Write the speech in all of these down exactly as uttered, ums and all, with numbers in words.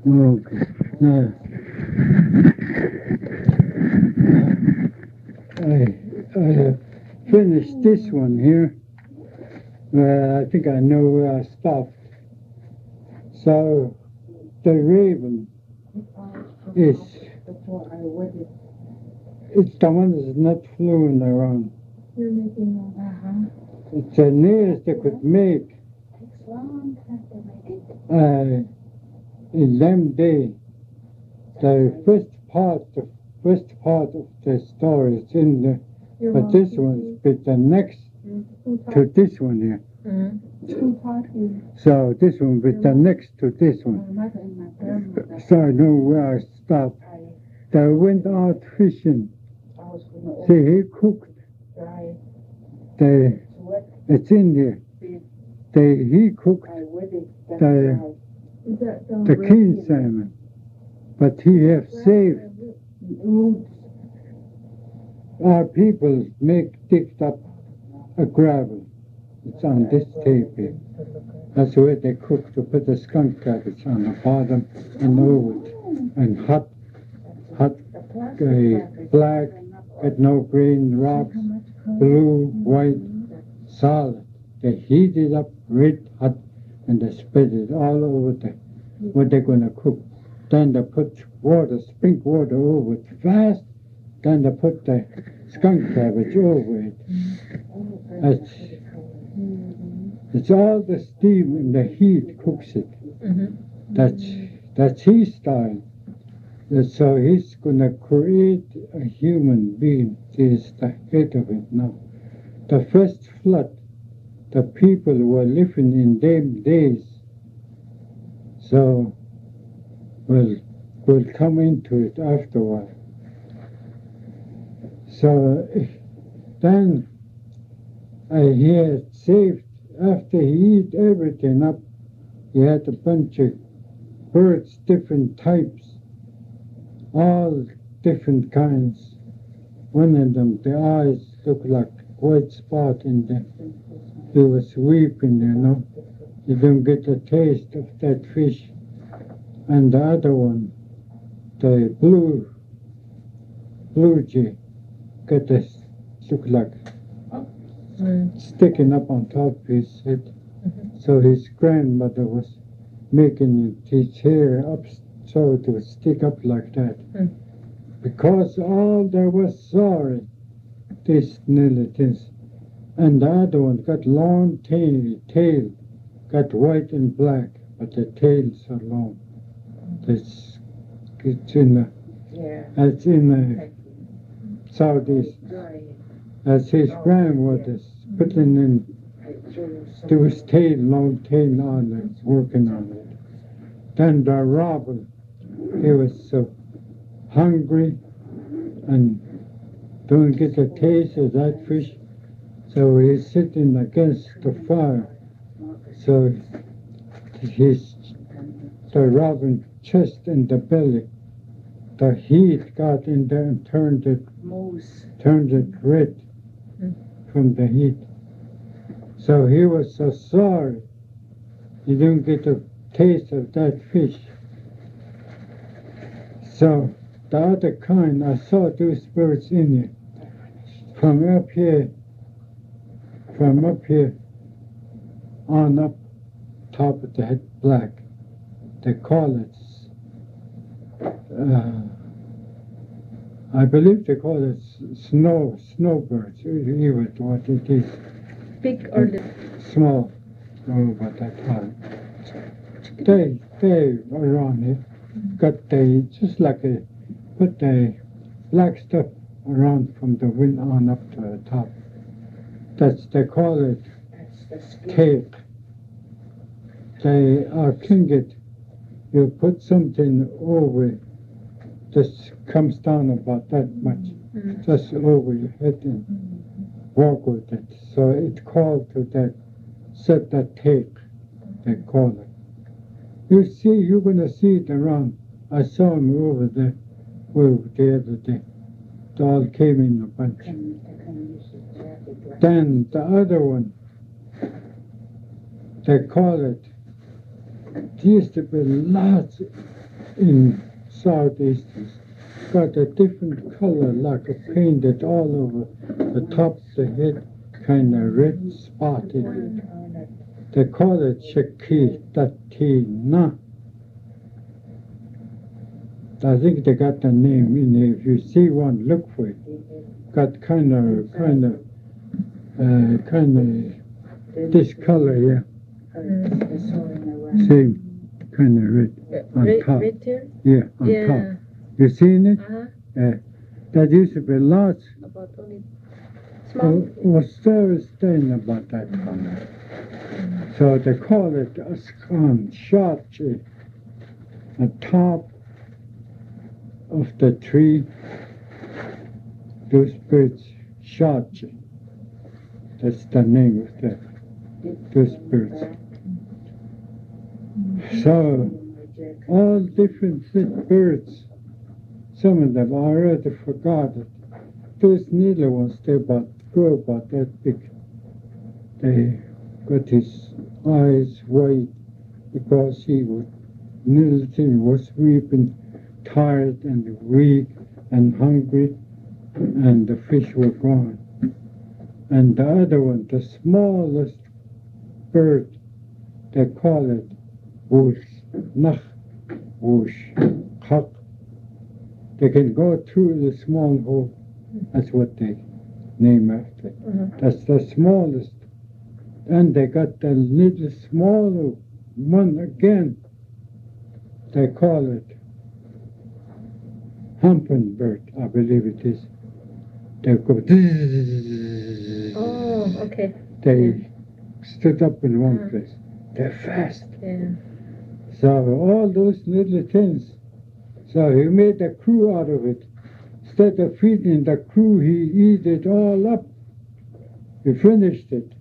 Okay. Now, I, I have finished this one here. Uh, I think I know where I stopped. So, the raven is, it's the one that's not flying around. It's the nearest they could make uh, in them day. The first part, the first part of the story is in the, but this one is the next to this one here. So this one with the next to this one. So I know where I stopped. They went out fishing. See, he cooked. They, it's in there. They, he cooked the, the king salmon. But he have saved. Our people make digged up a gravel. It's on this tape here. That's where they cook to put the skunk cabbage on the bottom and over it. And hot, hot, uh, black, with no green rocks, blue, white, solid. They heat it up red hot and they spread it all over the, what they're going to cook. Then they put water, spring water over it fast. Then they put the skunk cabbage over it. It's, it's all the steam and the heat cooks it. Mm-hmm. That's that's his style. So he's gonna create a human being. He's the head of it now. The first flood, the people were living in them days. So we'll we'll come into it after a while. So then uh, he had saved, after he ate everything up, he had a bunch of birds, different types, all different kinds. One of them, the eyes looked like white spot in the, he was weeping, you know. You don't get a taste of that fish. And the other one, the blue, blue jay, got this, look like mm. sticking up on top of his head. Mm-hmm. So his grandmother was making his hair up so it would stick up like that. Mm. Because all there was sorry, this nearly this. And the other one got long tail, tail, got white and black, but the tail's so long. This, it's in the, yeah. It's in the southeast. As his grandmother's putting in, there was tail, long tail on it, working on it. Then the robin, he was so hungry and don't get a taste of that fish, so he's sitting against the fire. So his, the robin chest and the belly, the heat got in there and turned it, turned it red from the heat. So he was so sorry he didn't get a taste of that fish. So the other kind, I saw those birds in it. From up here, from up here on up top of the head black. They call it, uh, I believe they call it snow, snowbirds, even what it is. Big or little? Small, oh, about that time. They, they around here, got the, just like a, put the black stuff around from the wing on up to the top. That's, they call it tape. They are tlingit. You put something over it, just comes down about that much, mm-hmm. just over your head and mm-hmm. walk with it. So it's called to that, set that tape, they call it. You see, you're going to see it around. I saw them over there, over the other day. They all came in a bunch. Then the other one, they call it, there used to be lots in Southeast is got a different color, like a painted all over the top of the head, kind of red spotted. They call it Shakitatina. I think they got the name in there. If you see one, look for it. Got kind of, kind of, uh, kind of this color here. Same kind of red on Red, top. red too? Yeah, on Yeah. top. You seen it? Uh-huh. Yeah. That used to be lots. About only Uh, small. was still staying about that color. So they call it a scone shot the top of the tree. Those birds shot. That's the name of the those birds. So all different fit birds. Some of them I already forgot it. Those needle ones they about grew about that big. They got his eyes white because he was little thing was weeping, tired and weak and hungry, and the fish were gone. And the other one, the smallest bird, they call it whoosh, nach, whoosh, kak. They can go through the small hole. That's what they name after. Uh-huh. That's the smallest. And they got the little smaller one again. They call it hummingbird, I believe it is. They go. Oh, okay. They Yeah. stood up in one Uh-huh. place. They're fast. Yeah. So all those little things. So he made a crew out of it. Instead of feeding the crew, he eat it all up. He finished it.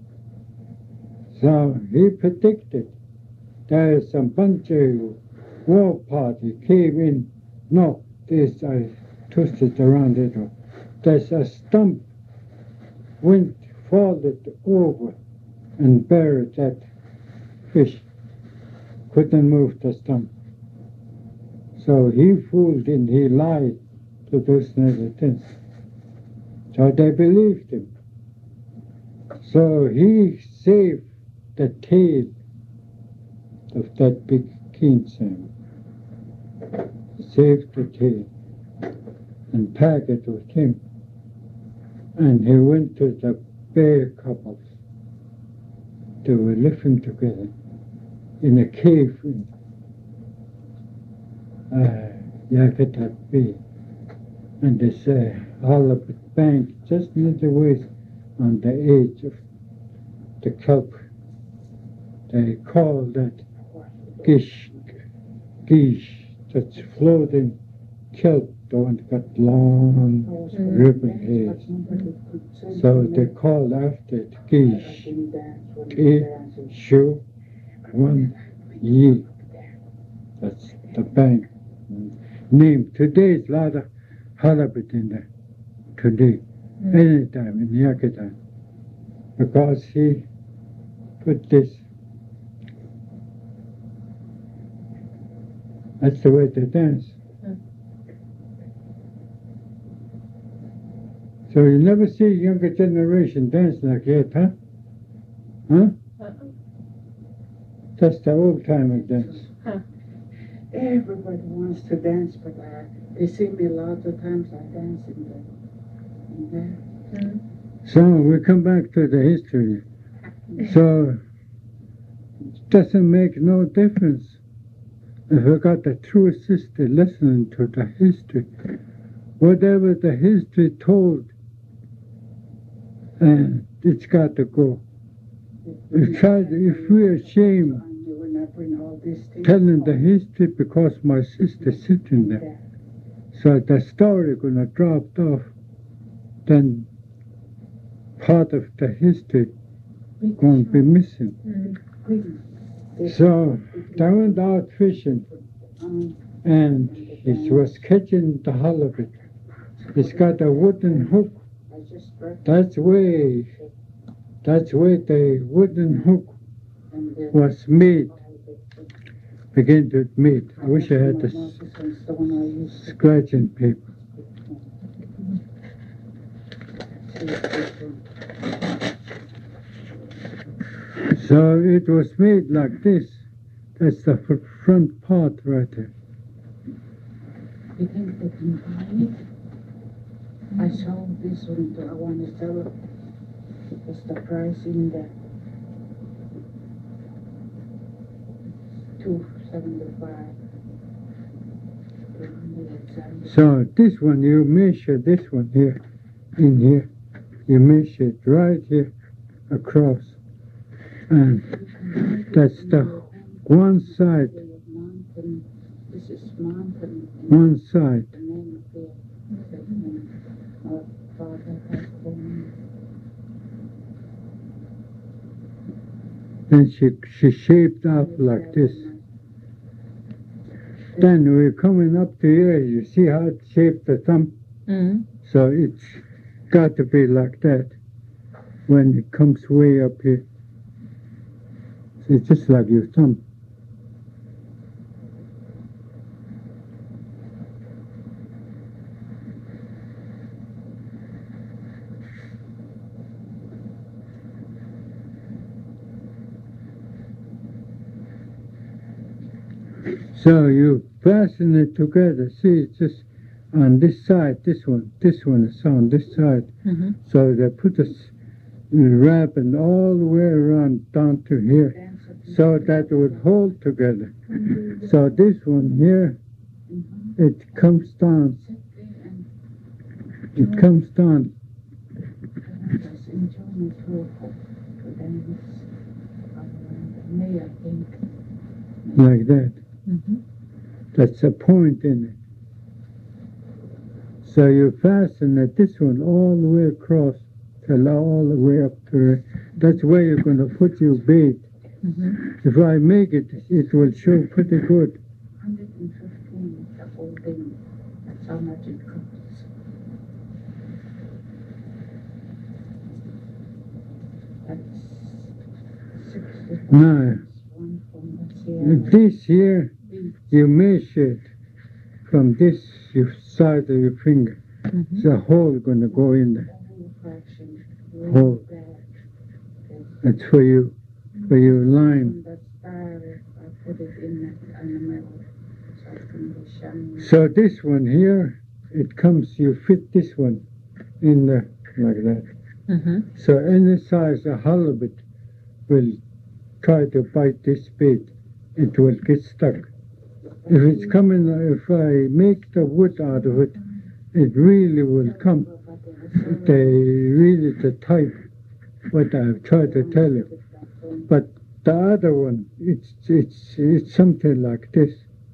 So he predicted there's a bunch of war party came in. No, this I twisted around it. There's a stump went, folded over and buried that fish. Couldn't move the stump. So he fooled and he lied to those little things. So they believed him. So he saved the tail of that big king salmon. Saved the tail and packed it with him. And he went to the bear couples. They were living together in a cave in uh, Yakutat Bay. And this uh, Halibut bank just near the waist on the edge of the kelp. They call that gish, gish, that's floating kelp, the one that got long ribbon hairs. So they call after it gish, G, shu, one, yi. That's the bank name. Today is a lot of halibut in there. Today, Mm. anytime in Yakutat, because he put this. That's the way they dance. Mm. So you never see younger generation dance like that, huh? Huh? Uh-uh. That's the old timer dance. Everybody wants to dance, but uh, they see me a lot of times I dance in the, in there. Mm. So we come back to the history. So it doesn't make no difference if we got the true sister listening to the history. Whatever the history told, and it's got to go. If, try, if we're ashamed When I bring all these things telling the history because my sister's sitting there, so the story gonna drop off, then part of the history gonna be missing. Mm. So they went out fishing, and he was catching the halibut. He's got a wooden hook. That's where, that's where the wooden hook was made. begin to meet. I wish I had this scratching paper. So it was made like this. That's the fr- front part right there. You think they can buy it? I saw this one, too. I want to sell it. What's the price in there? Two seventy-five. So this one, you measure this one here, in here. You measure it right here, across. And that's the one side. Mountain. This is mountain. One side. The name of the our father has born. Then she, she shaped up like this. Then we're coming up to here, you see how it shaped the thumb? Mm. So it's got to be like that when it comes way up here. So it's just like your thumb. So you fasten it together. See, it's just on this side, this one, this one is on this side. Mm-hmm. So they put this wrapping all the way around down to here, so that it would hold together. So this one here, it comes down. It comes down. Like that. Mm-hmm. That's a point in it. So you fasten it, this one all the way across, till all the way up to it. That's where you're going to put your bait. Mm-hmm. If I make it, it will show pretty good. one hundred fifteen, the whole thing. That's how much it costs. That's sixty. Now, One from the Sierra. this here, you measure it from this your side of your finger. Mm-hmm. There's a hole going to go in there. Whole fraction. Hole. That's for you, for your line. On the star, I put it in the, in the middle, so it can be shiny. So this one here, it comes, you fit this one in there like that. Mm-hmm. So any size of halibut will try to bite this bait. It will get stuck. If it's coming, if I make the wood out of it, it really will come. They really the type, what I've tried to tell you. But the other one, it's it's it's something like this.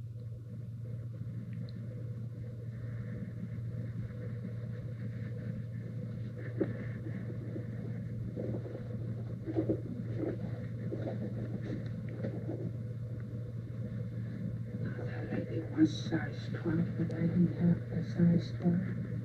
Was size twelve, but I didn't have the size twelve.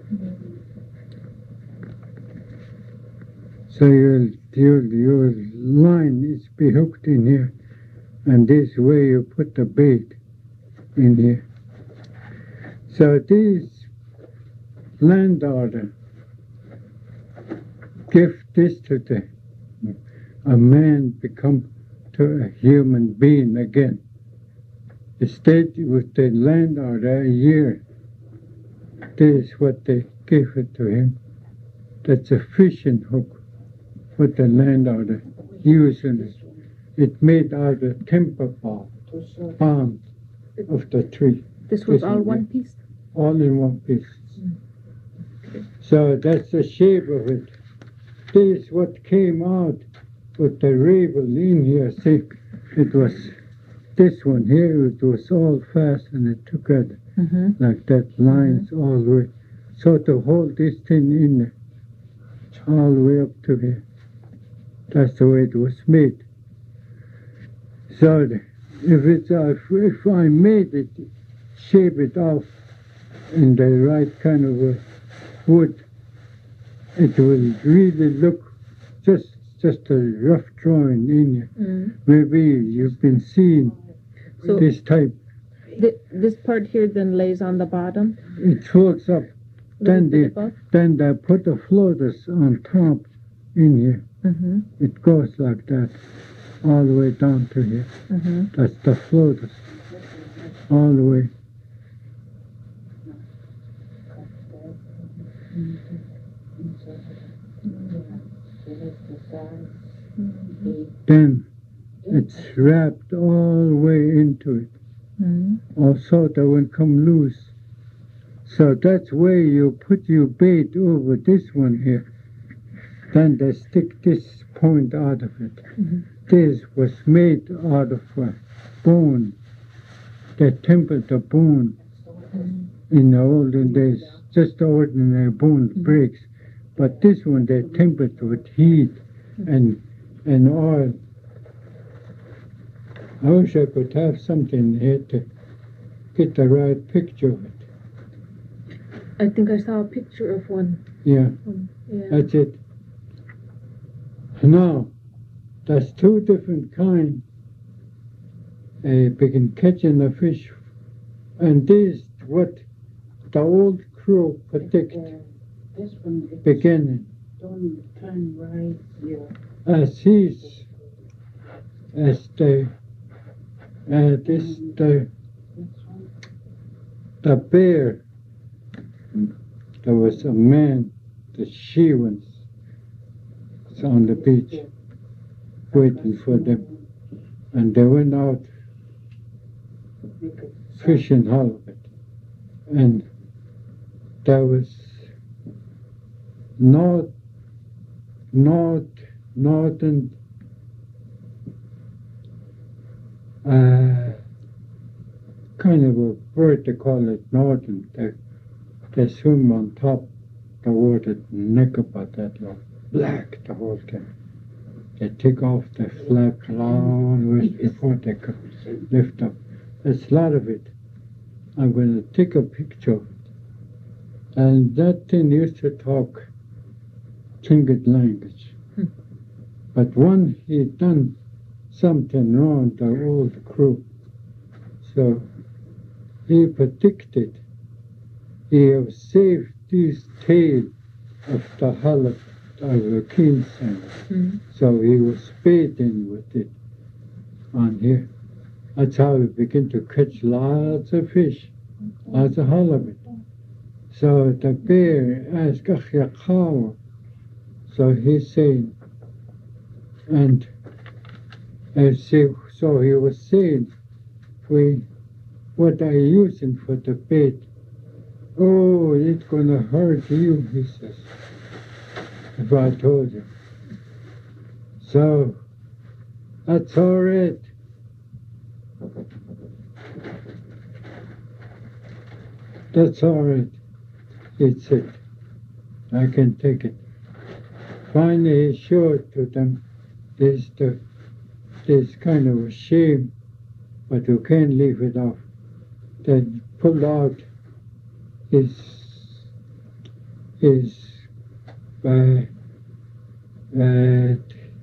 So your your your line is be hooked in here, and this way you put the bait in here. So this land order give this to the a man become to a human being again. The state with the land order a year. This is what they give it to him. That's a fishing hook with the land order using it. It made out of timber bar, palm of the tree. This was This all one, one yeah. piece? All in one piece. So that's the shape of it. This is what came out with the ravel in here. See, it was this one here, it was all fastened together, Mm-hmm. like that, lines all the way. So to hold this thing in there, all the way up to here. That's the way it was made. So the, if it's uh, if, if I made it, shape it off in the right kind of a wood, it will really look just just a rough drawing in here. Mm. Maybe you've been seeing So this type. th- this part here then lays on the bottom. It floats up. a Then little bit they, above? then they put the floaters on top in here. Mm-hmm. It goes like that all the way down to here. Mm-hmm. That's the floaters all the way. Then it's wrapped all the way into it. Mm-hmm. Also, that won't come loose. So that's where you put your bait over this one here. Then they stick this point out of it. Mhm. This was made out of a bone. They tempered the bone in the olden days, just ordinary bone bricks. But this one they tempered with heat and and oil. I wish I could have something here to get the right picture of it. I think I saw a picture of one. Yeah, Yeah. that's it. Now, there's two different kinds. Uh, begin catching the fish, and this what the old crew predict This one is beginning. don't turn right here. As he's, as the, uh, this the This one. the bear. There was a man, the she was on the beach waiting for them, and they went out fishing halibut, and there was north, north, northern, uh, kind of a bird, they call it northern. They, they swim on top the water, neck about that long, black the whole time. They take off the flap long ways before they could lift up. There's a lot of it. I'm going to take a picture of it. And that thing used to talk Tlingit language. Hmm. But when he done something wrong, the old crew, so he predicted he have saved this tail of the halibut of the king's son. Mm-hmm. So he was spading with it on here. That's how we begin to catch lots of fish, lots of halibut. So the bear asked Achyachawa. So he's saying, and as he, so he was saying, we, what are you using for the bait? Oh, it's gonna hurt you, he says, if I told you. So, that's all right. That's all right. It's it. I can take it. Finally, he showed to them this, the, this kind of a shame, but you can't leave it off. Then pulled out his, his, uh, uh,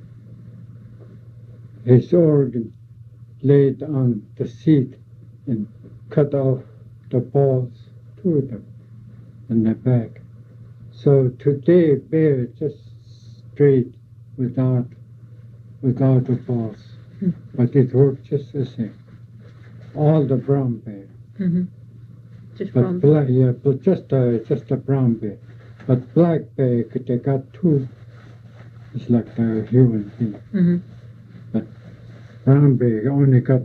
his organ laid on the seat and cut off the balls, two of them, in the back. So today, bear just straight without without the balls, Hmm. but it worked just the same. All the brown bear, Mm-hmm. Just but from black, yeah, but just a just a brown bear. But black bear, they got two. It's like a human being. Mm-hmm. Brown bear only got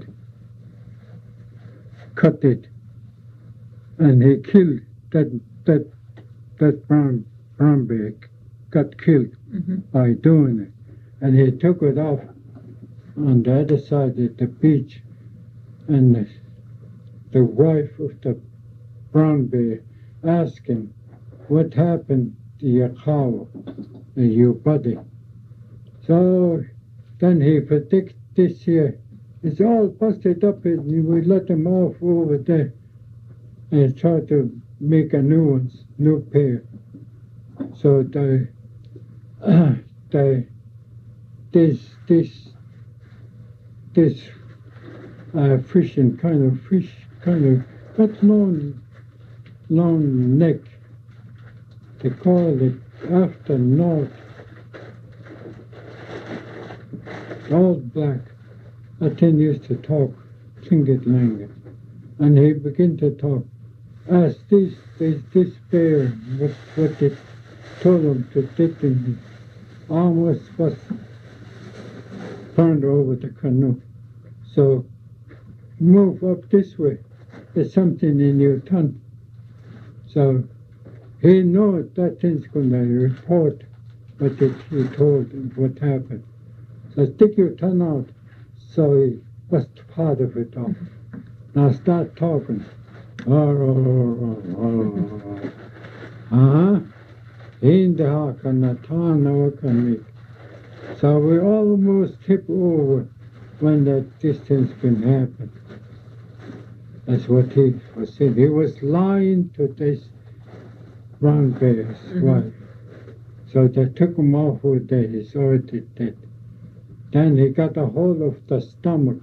cut it, and he killed that that that brown brown bear got killed Mm-hmm. by doing it, and he took it off on the other side of the beach, and the, the wife of the brown bear asked him, "What happened to your cow, uh, your body?" So then he predicted this year, it's all busted up, and you will let them off over there and try to make a new one, new pair. So the, uh, the, this, this, this uh, fishing kind of fish, kind of got long, long neck. They call it after north, all black. That thing used to talk Tlingit language, and he began to talk. As this, this, this bear, what, what they told him to did, and he almost was turned over the canoe. So move up this way. There's something in your tongue. So he knows that thing's going to report what it, he told him, what happened. So stick your tongue out. So he was part of it off. Now start talking. Uh-huh. In the heart and the tongue over can make. So we almost tip over when that distance can happen. That's what he was saying. He was lying to this brown bear's mm-hmm. wife. So they took him off with that. He's already dead. Then he got a hold of the stomach.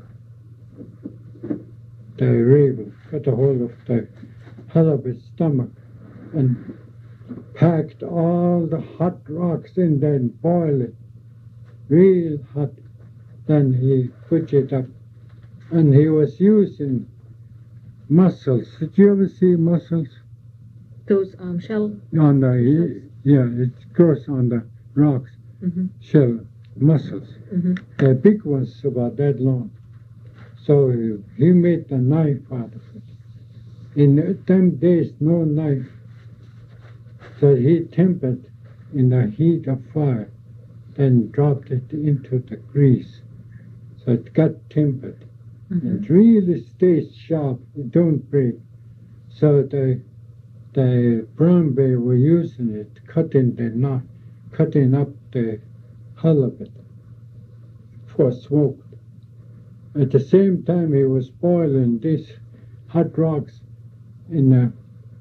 The raven got a hold of the halibut stomach and packed all the hot rocks in there and boiled it real hot. Then he put it up, and he was using mussels. Did you ever see mussels? Those um, shell? On the, yeah, it grows on the rocks, mm-hmm. shell mussels. Mm-hmm. The big ones about that long. So he, he made the knife out of it. In them days, no knife. So he tempered in the heat of fire, then dropped it into the grease. So it got tempered. Mm-hmm. It really stays sharp. It don't break. So the the brown bear were using it, cutting the knot, cutting up the halibut for smoke. At the same time, he was boiling these hot rocks in a,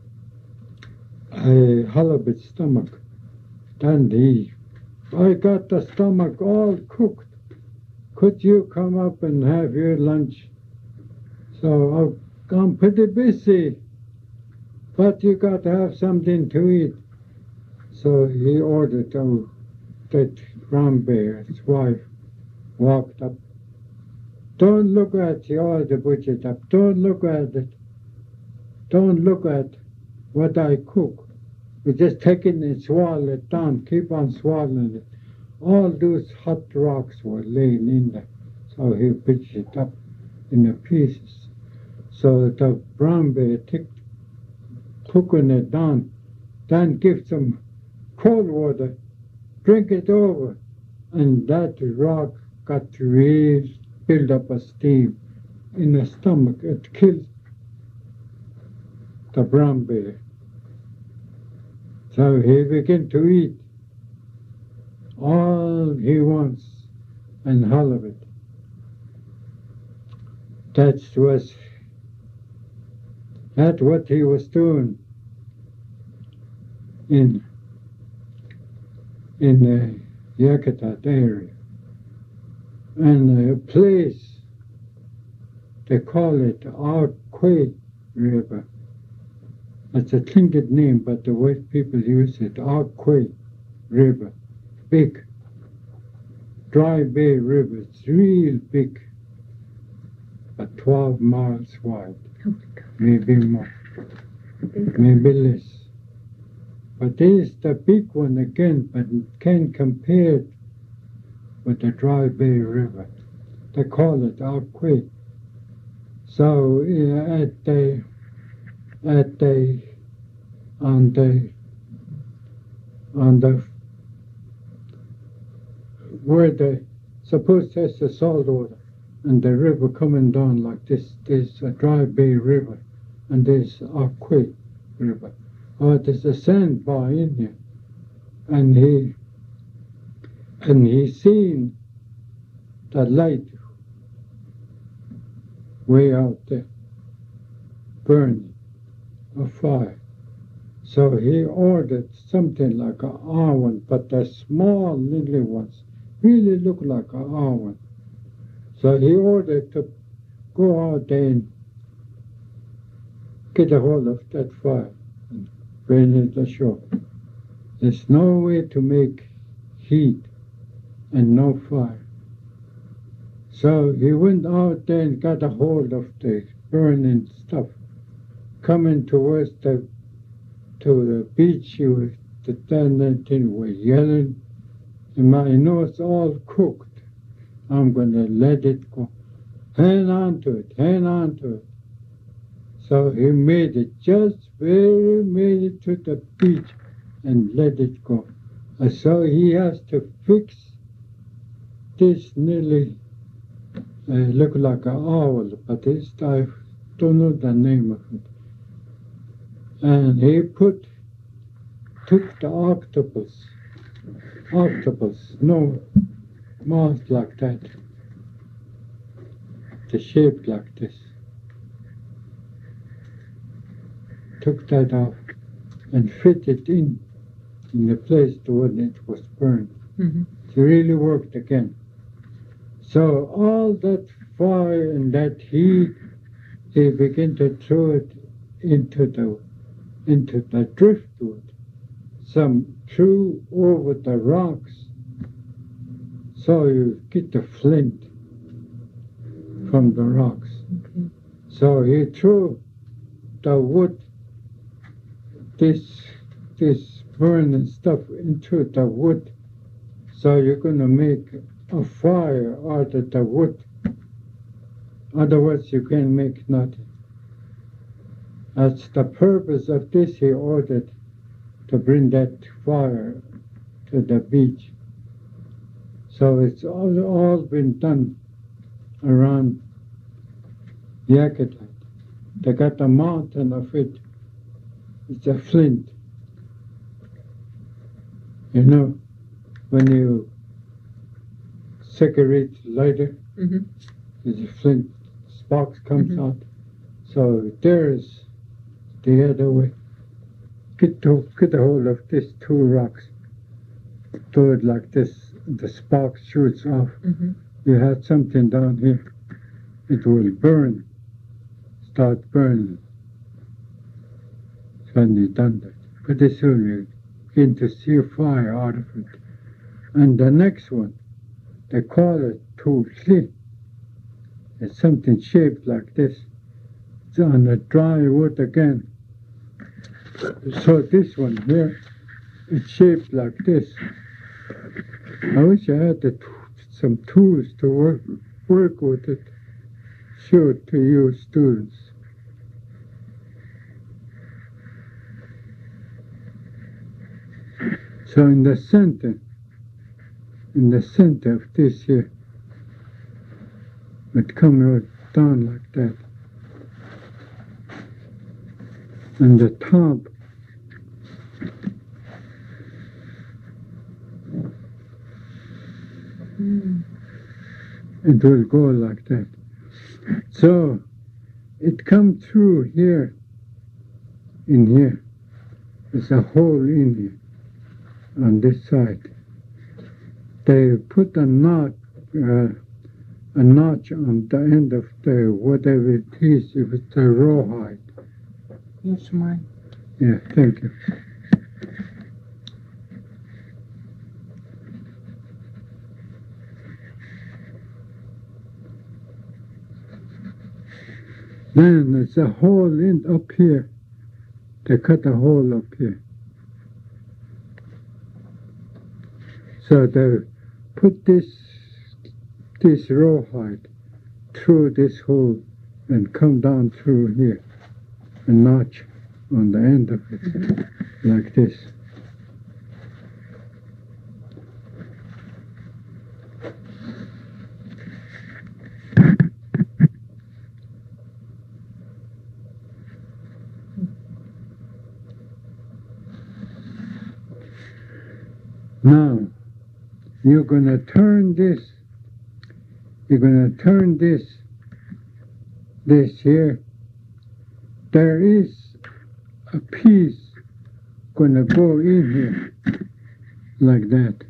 a halibut stomach. Then he, I got the stomach all cooked. Could you come up and have your lunch? So I'm pretty busy, but you got to have something to eat. So he ordered oh, that brown bear, his wife, walked up. Don't look at all the butchered up. Don't look at it. Don't look at what I cook. You just take it and swallow it down. Keep on swallowing it. All those hot rocks were laying in there. So he pitched it up in the pieces. So the brown bear took cooking it down, then give some cold water, drink it over, and that rock got real build up a steam in the stomach. It killed the brown bear. So he began to eat all he wants and halibut. That was that's what he was doing in in the Yakutat area. And a place, they call it Arquay River. It's a Tlingit name, but the white people use it, Arquay River. Big, dry bay river. It's real big, but twelve miles wide, maybe more, maybe less. But this is the big one again, but can't compare it with the dry bay river. They call it Arquay. So uh, at the at the on the on the where the suppose there's the salt water and the river coming down like this, there's a dry bay river and there's Arquay River. Oh, there's a sandbar in here, and he and he seen the light way out there burning a fire. So he ordered something like an oven, but the small little ones really look like an oven. So he ordered to go out there and get a hold of that fire and bring it ashore. There's no way to make heat and no fire. So he went out there and got a hold of the burning stuff. Coming towards the to the beach, he was the thing was yelling, and I know it's all cooked. I'm gonna let it go. Hang on to it, hang on to it. So he made it, just very made it to the beach and let it go. And so he has to fix this nearly uh, look like an owl, but it's, I don't know the name of it. And he put, took the octopus, octopus, no mouth like that, the shape like this. Took that off and fit it in, in the place to when it was burned. Mm-hmm. It really worked again. So all that fire and that heat, they begin to throw it into the into the driftwood. Some threw over the rocks, so you get the flint from the rocks. Okay. So he threw the wood, this this burning stuff into the wood, so you're going to make a fire out of the wood. Otherwise you can't make nothing. That's the purpose of this. He ordered to bring that fire to the beach. So it's all, all been done around Yakutat. They got a mountain of it. It's a flint. You know, when you cigarette lighter, Mm-hmm. there's a flint sparks comes Mhm. out. So there's the other way. Get to get a hold of these two rocks. Do it like this. The spark shoots off. Mm-hmm. You have something down here. It will burn. Start burning. When you done that. Pretty soon you begin to see fire out of it. And the next one, they call it tulsi. It's something shaped like this. It's on the dry wood again. So this one here, it's shaped like this. I wish I had the, some tools to work work with it. Show it to you students. So in the center, in the center of this here, it comes right down like that. And the top, Mm. it will go like that. So it comes through here, in here. There's a hole in here on this side. They put a knot, uh, a notch on the end of the whatever it is, if it's a rawhide. Use mine. Yeah, thank you. Then there's a hole in up here. They cut a hole up here. So they put this this rawhide through this hole and come down through here, a notch on the end of it, mm-hmm. like this. Now, you're going to turn this, you're going to turn this, this here. There is a piece going to go in here, like that.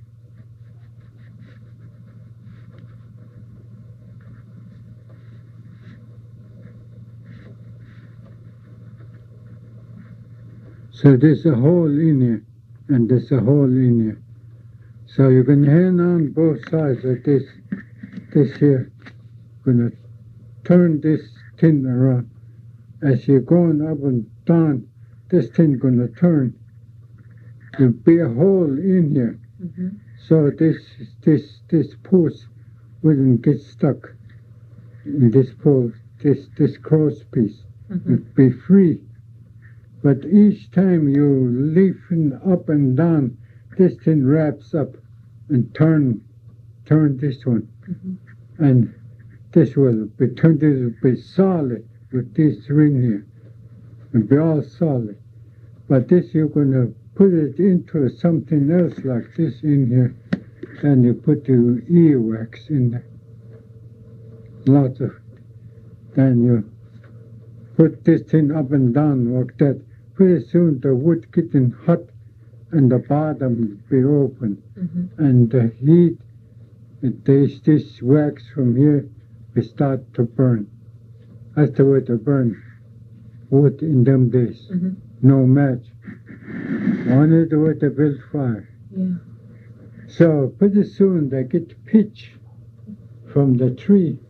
So there's a hole in here, and there's a hole in here. So you can hand on both sides of this, this here. Gonna turn this tin around. As you're going up and down, this tin gonna turn. There'll be a hole in here. Mm-hmm. So this this this post wouldn't get stuck in this post, this this cross piece. Mm-hmm. It'd be free. But each time you lifting up and down, this thing wraps up and turn turn this one. Mm-hmm. And this will be turned this will be solid with this ring here. It'll be all solid. But this you're gonna put it into something else like this in here, and you put the earwax in there. Lots of then you put this thing up and down like that. Pretty soon the wood getting hot and the bottom be open. Mm-hmm. And the heat, this, this wax from here will start to burn. That's the way to burn wood in them days. Mm-hmm. No match. Only the way to build fire. Yeah. So pretty soon they get pitch from the tree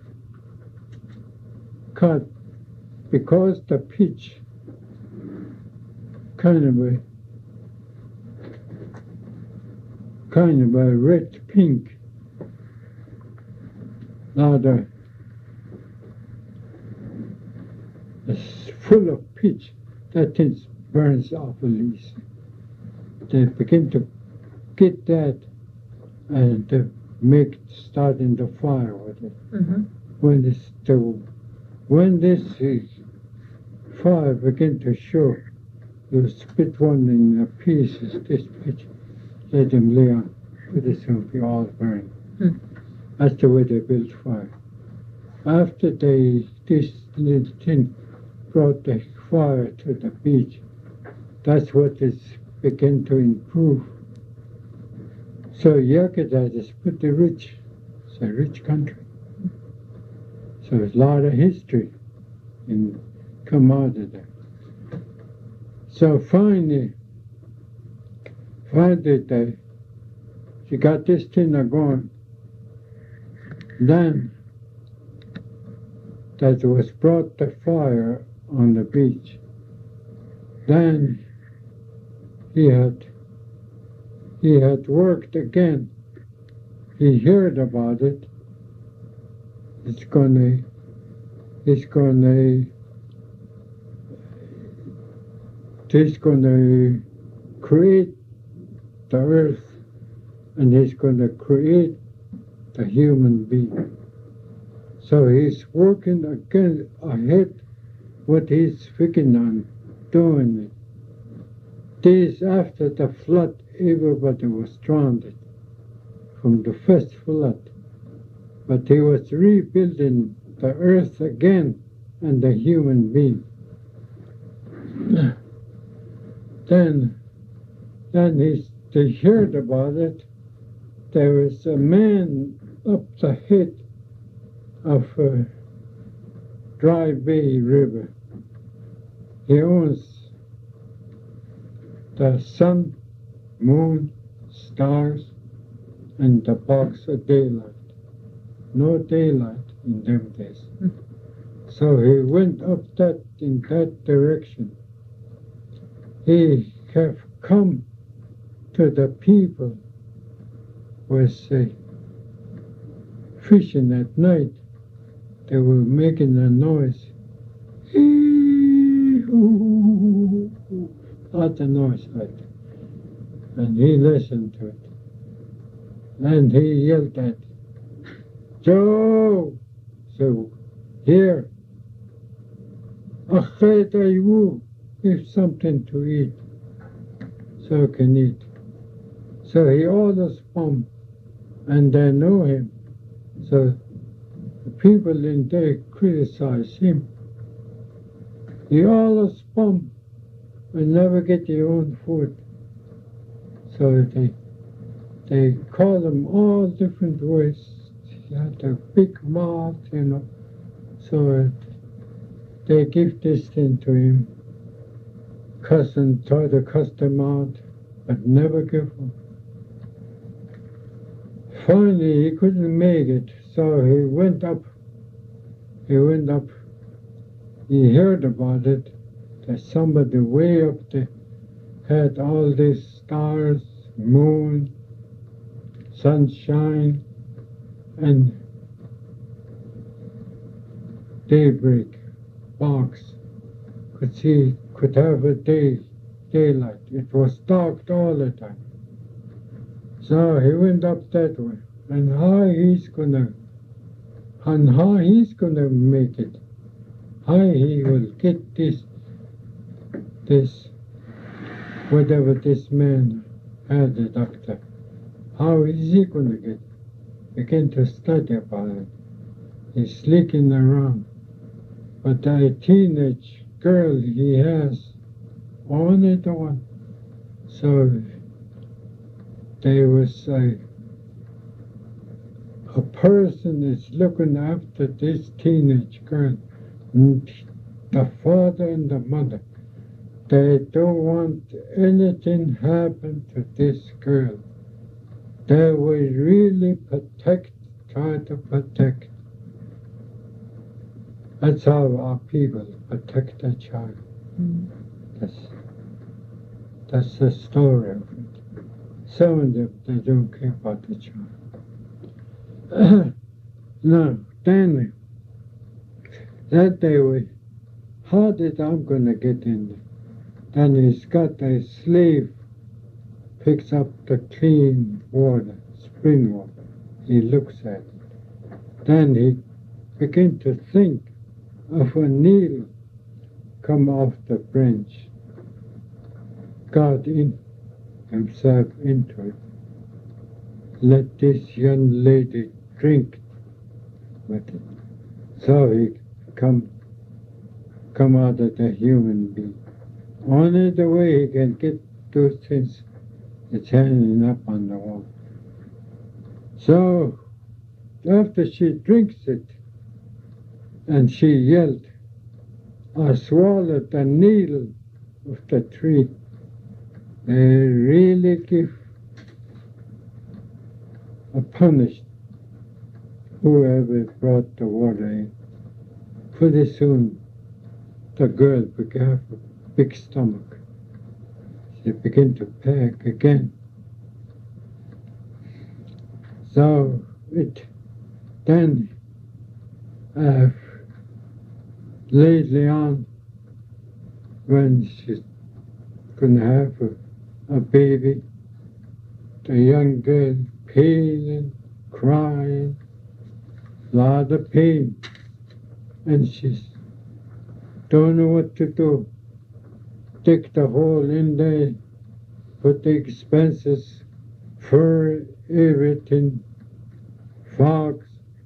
cut, because the pitch kind of a kind of a red pink, rather it's full of pitch. That thing burns awful easy. They begin to get that and to make starting the fire with it. Mm-hmm. When this the when this is fire begin to show, you split one in the pieces, this pitch, let them lay on, pretty soon be all burned. Hmm. That's the way they build fire. After they this little thing brought the fire to the beach, that's what is begin to improve. So Yakata is pretty rich. It's a rich country. So there's a lot of history in come out of there. So finally, finally they, she got this thing going. Then that was brought the fire on the beach. Then he had he had worked again. He heard about it. It's gonna it's gonna it's gonna create the earth, and he's gonna create the human being. So he's working again ahead what he's figuring on doing it. Days after the flood, everybody was drowned from the first flood. But he was rebuilding the earth again and the human being. Then, then he, they heard about it. There was a man up the head of uh, Dry Bay River. He owns the sun, moon, stars, and the box of daylight. No daylight in them days. Mm. So he went up that in that direction. He have come to the people was uh, fishing at night. They were making a noise. Not a noise like that. And he listened to it. And he yelled at Joe! So, here, Achetayu, give something to eat, so he can eat. So he orders bomb, and they know him. So the people in there criticize him. He orders bomb, and never get your own food. So they they call him all different ways. He had a big mouth, you know. So they give this thing to him. cousin tried to cuss them out, but never give up. Finally, he couldn't make it, so he went up. He went up. He heard about it, that somebody way up there had all these stars, moon, sunshine, and daybreak box. Could see, could have a day, daylight. It was dark all the time. So he went up that way. And how he's gonna, and how he's gonna make it. How he will get this, this, whatever this man had, the doctor. How is he gonna get it? Begin to study about it. He's sneaking around. But the teenage girl he has, only the one. So there was a, a person is looking after this teenage girl. And the father and the mother, they don't want anything happen to this girl. They will really protect, try to protect. That's how our people protect their child. Mm. That's, that's the story of it. Some of them, they don't care about the child. Now, then, that day we, how did I'm going to get in there? Then he's got a slave, picks up the clean water, spring water. He looks at it. Then he begins to think of a needle come off the branch. Got in himself into it. Let this young lady drink with it. So he come come out of the human being. Only the way he can get those things is hanging up on the wall. So after she drinks it, and she yelled, I swallowed the needle of the tree. They really give a punish whoever brought the water in. Pretty soon, the girl began a big stomach. She began to pack again. So it then, uh, lately on, when she's going to have a, a baby, the young girl peeling, crying, lot of pain, and she's don't know what to do. Dig the hole in there, put the expenses, fur, everything, fox,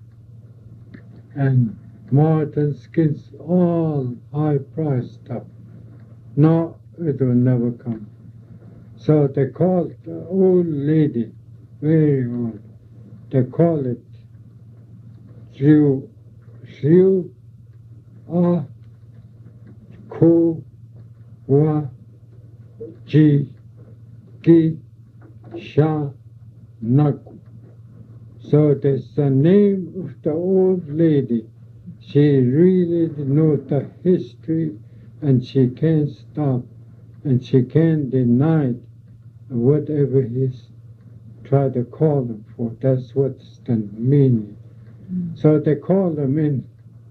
and marten skins, all high-priced stuff. No, it will never come. So they called the old lady, very old, they call it Sriu, Sriu, Ah, Ko, Wa, Ji, Ki, Sha, Naku. So that's the name of the old lady. She really knows the history, and she can't stop, and she can't deny whatever he's tried to call them for. That's what's the meaning. Mm. So they call them in,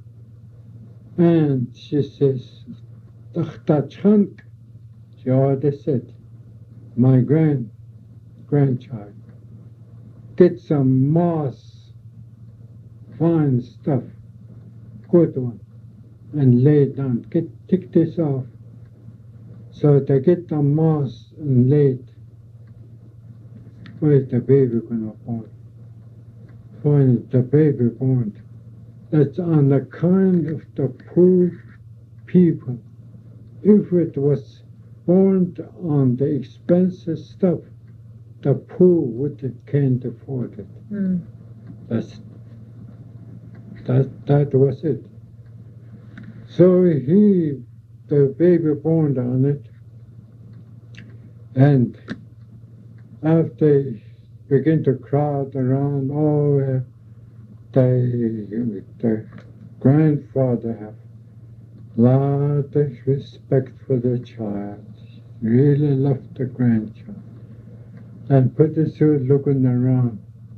and she says, Takhtachank, she already said, my grand grandchild, get some moss, fine stuff, good one, and lay it down. Get, take this off. So they get the moss and lay it. Where's the baby gonna born? Find the baby born. That's on the kind of the poor people. If it was born on the expensive stuff, the poor wouldn't can't afford it. Mm. That's that that was it. So he, the baby born on it, And after they begin to crowd around, oh, uh, they, the grandfather have lot of respect for the child, really loved the grandchild. And pretty soon looking around,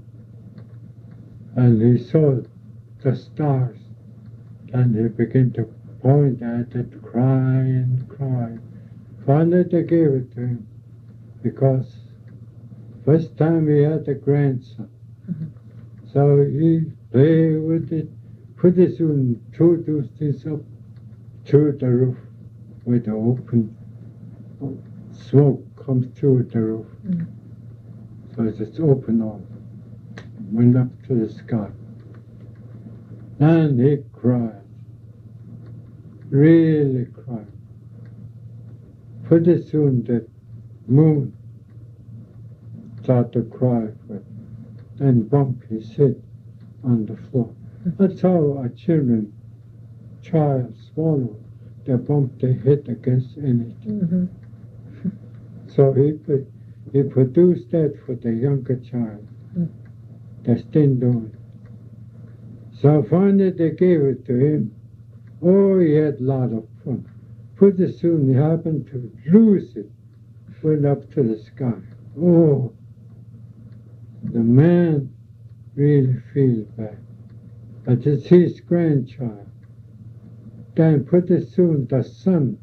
and he saw the stars, and he began to point at it, cry and cry. Finally they gave it to him, because first time he had a grandson. Mhm. So he played with it, pretty soon threw those things up through the roof with the open smoke comes through the roof. Mm. So it's open all. Went up to the sky. And he cried. Really cried. Pretty soon the moon started to cry for it. And bump his head on the floor. That's how our children, child swallow, they bump their head against anything. Mhm. So he put, he produced that for the younger child. Mm. They still doing it. So finally they gave it to him. Oh, he had a lot of fun. Pretty soon he happened to lose it. Went up to the sky. Oh, the man really feels bad. But it's his grandchild. Then pretty soon the son,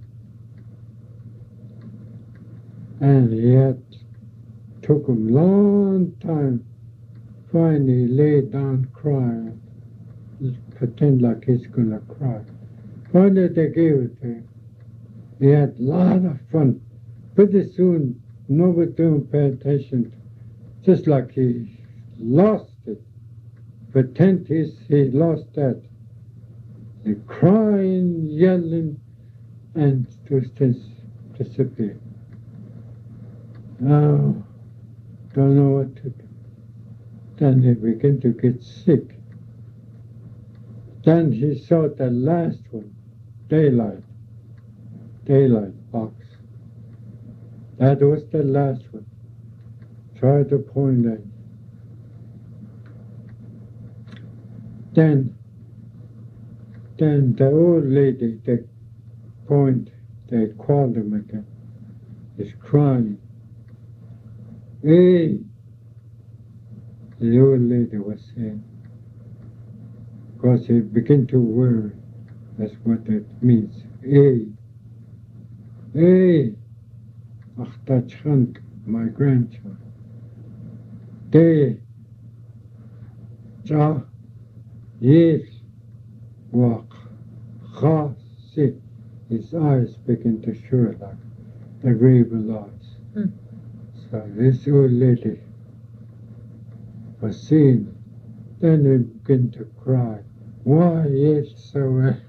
and he had took him long time. Finally he laid down crying, pretend like he's gonna cry. Finally they gave it to him. He had a lot of fun. Pretty soon nobody didn't pay attention, just like he lost it. Pretend he's, he lost that. He crying, yelling, and those things disappeared. Now, don't know what to do. Then he began to get sick. Then he saw the last one, daylight, daylight box. That was the last one. Try to point at it. Then, then the old lady, they point, they called him again, is crying. Hey, the old lady was saying, because he began to worry. That's what it means. Hey, hey, ach, that's Hank, my grandchild. They, ja, yes, walk, ha, see. His eyes begin to show like the raven eyes. Mm. So this old lady was seeing. Then he began to cry. Why, yes, so, uh,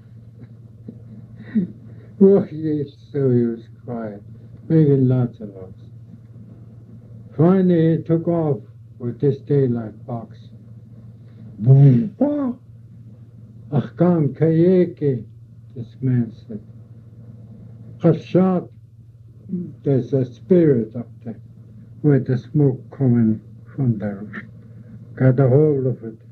why, yes, so he was crying, making lots of lots. Finally, he took off with this daylight box. Boom, wow. Achkam Kayeke, this man said. Khashat, there's a spirit up there with the smoke coming from the roof. Got a hold of it.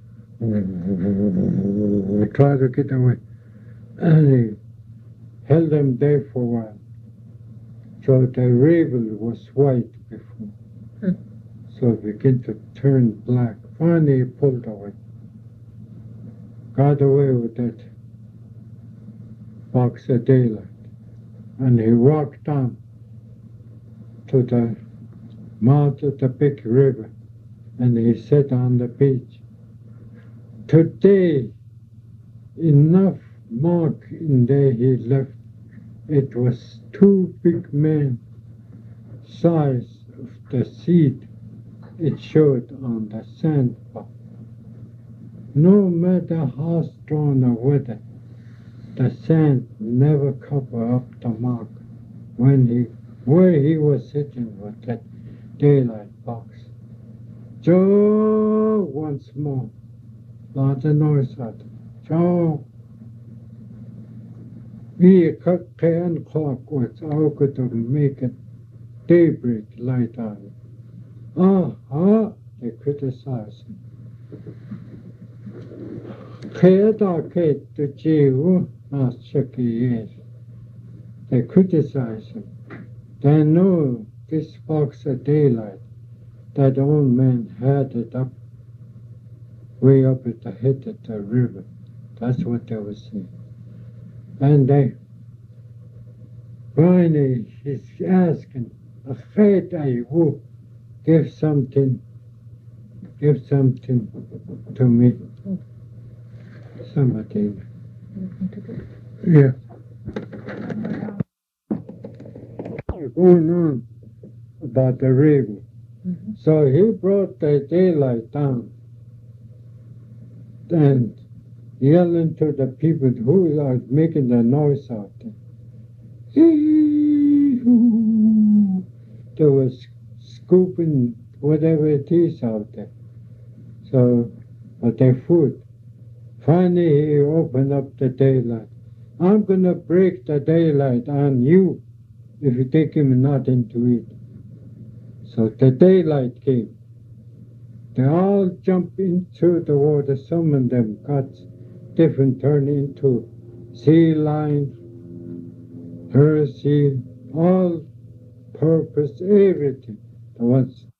Tried to get away. And he held them there for a while. So the raven was white before. Hmm. So it began to turn black. Finally he pulled away. Got away with that box of daylight. And he walked down to the mouth of the big river. And he sat on the beach. Today, enough mark in there he left. It was two big men, size of the seed it showed on the sandbar. No matter how strong the weather, the sand never covered up the mark when he, where he was sitting with that daylight box. Joe, once more. Lot of noise out there. Joe. We can clock was out to make it daybreak light on it. Uh-huh, they criticize him. Keda ke tu jiu na shaki. They criticize him. They know this fox of daylight. That old man had it up, way up at the head of the river. That's what they were saying. And they, finally, he's asking, "Achetai, give something, give something to me." Somebody. Yeah. Going on about the river. Mm-hmm. So he brought the daylight down and yelling to the people who are making the noise out there. Hee-hoo. They were scooping whatever it is out there. So, for their food. Finally, he opened up the daylight. "I'm going to break the daylight on you if you take him nothing to eat." So the daylight came. They all jumped into the water. Some of them got different, turned into sea lions, her seal, all purpose, everything. The ones